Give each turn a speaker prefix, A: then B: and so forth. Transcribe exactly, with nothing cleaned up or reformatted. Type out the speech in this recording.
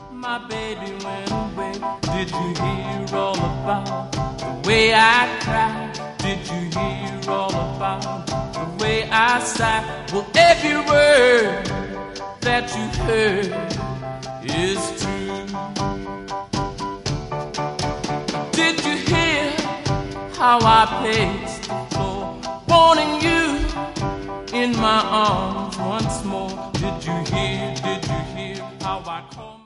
A: My baby went away. Did you hear all about the way I cried? Did you hear all about the way I sighed? Well, every word that you heard is true. Did you hear how I paced the floor, wanting you in my arms once more? Did you hear, did you hear how I called?